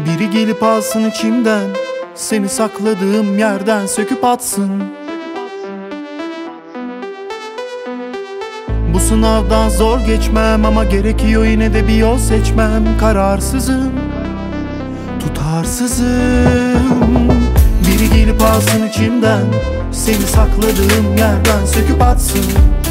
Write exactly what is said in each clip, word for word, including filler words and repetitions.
Biri gelip alsın içimden, seni sakladığım yerden söküp atsın. Bu sınavdan zor geçmem ama gerekiyor yine de bir yol seçmem. Kararsızım, tutarsızım. Biri gelip alsın içimden, seni sakladığım yerden söküp atsın.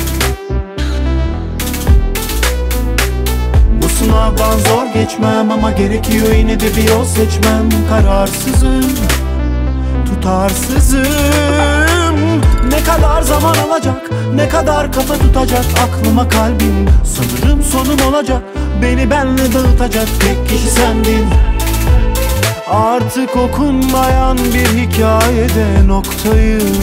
Bu sınavdan zor geçmem ama gerekiyor yine de bir yol seçmem. Kararsızım, tutarsızım. Ne kadar zaman alacak, ne kadar kafa tutacak aklıma kalbim. Sanırım sonum olacak, beni benle dağıtacak tek kişi sendin. Artık okunmayan bir hikayede noktayım.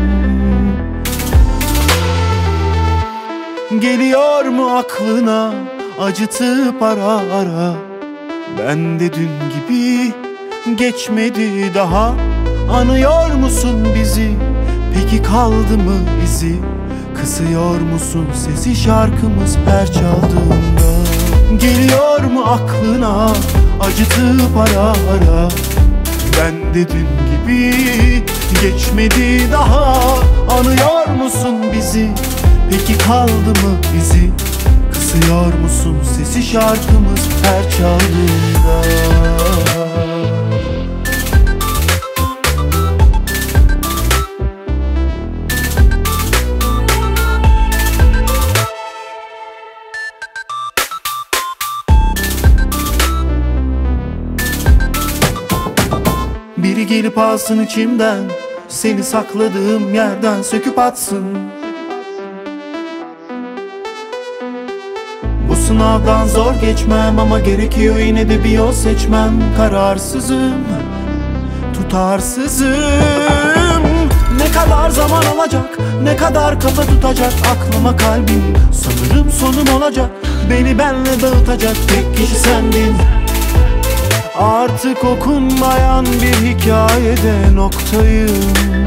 Geliyor mu aklına acıtıp ara ara? Ben de dün gibi geçmedi daha. Anıyor musun bizi? Peki kaldı mı izi? Kısıyor musun sesi şarkımız her çaldığında? Geliyor mu aklına acıtıp ara ara? Ben de dün gibi geçmedi daha. Anıyor musun bizi? Peki kaldı mı izi? Kısıyor musun sesi şarkımız her çaldığında? Biri gelip alsın içimden, seni sakladığım yerden söküp atsın. Bu sınavdan zor geçmem ama gerekiyor yine de bir yol seçmem. Kararsızım, tutarsızım. Ne kadar zaman alacak, ne kadar kafa tutacak aklıma kalbim. Sanırım sonum olacak, beni benle dağıtacak tek kişi sendin. Artık okunmayan bir hikayede noktayım.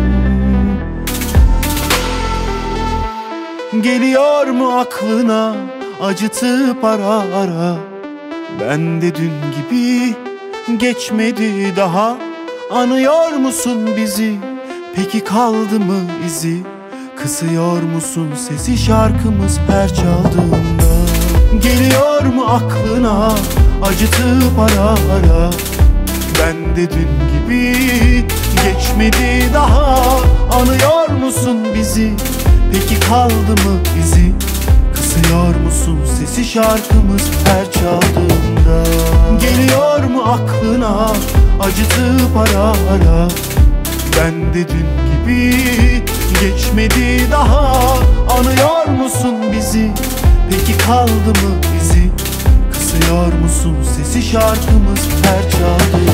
Geliyor mu aklına acıtıp ara ara? Ben de dün gibi geçmedi daha. Anıyor musun bizi? Peki kaldı mı izi? Kısıyor musun sesi şarkımız her çaldığında? Geliyor mu aklına acıtıp ara ara? Ben de dün gibi geçmedi daha. Anıyor musun bizi? Peki kaldı mı izi? Kısıyor musun sesi şarkımız her çaldığında? Geliyor mu aklına acıtıp ara ara? Ben de dün gibi geçmedi daha. Anıyor musun bizi? Peki kaldı mı izi? Kısıyor musun sesi şarkımız her çaldığında?